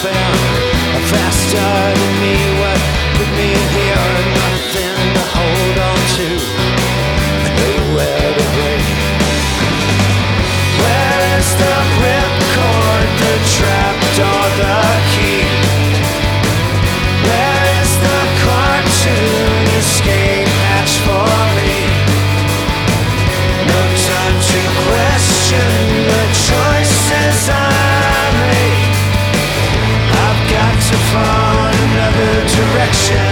faster than me. What put me here? Nothing to hold on to, nowhere to break. Where is the ripcord, the trapdoor, the key? Where is the cartoon escape hatch for me? No time to question the choices I made. I've got to find another direction.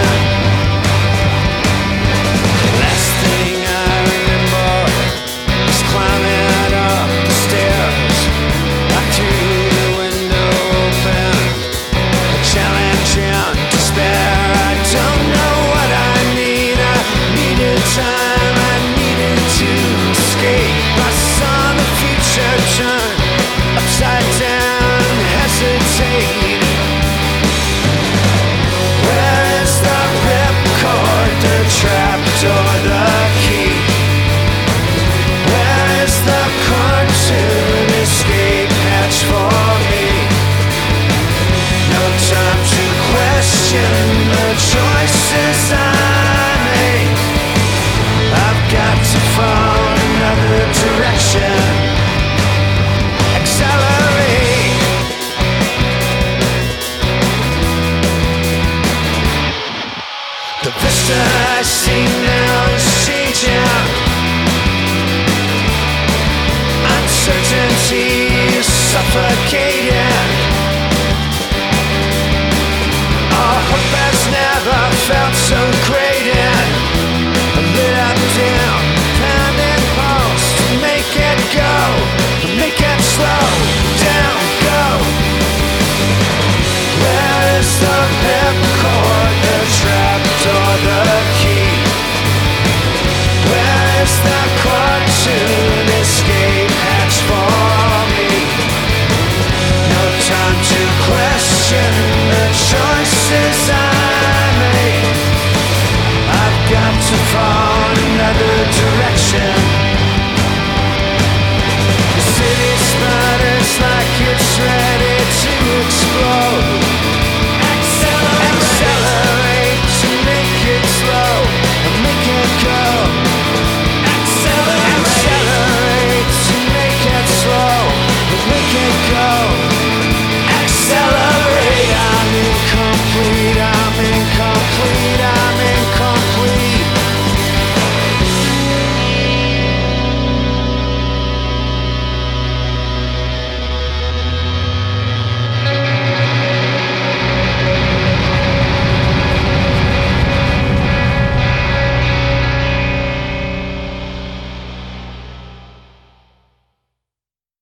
Last thing I remember is climbing up the stairs. I threw the window open, a challenge and despair. I don't know what I need. I needed time, I needed to escape. I saw the future turn upside down, hesitate. Where is the ripcord, the trapdoor, the key? Where is the cartoon escape hatch for me? No time to question the choices I made. I've got to find another direction. Accelerate. The vista I see now is changing. Uncertainty is suffocating. Our hope has never felt so great. And lit up down, pounding pulse to make it go, to make it slow down, go. Where is the ripcord, the trapdoor, the key? Where is the cartoon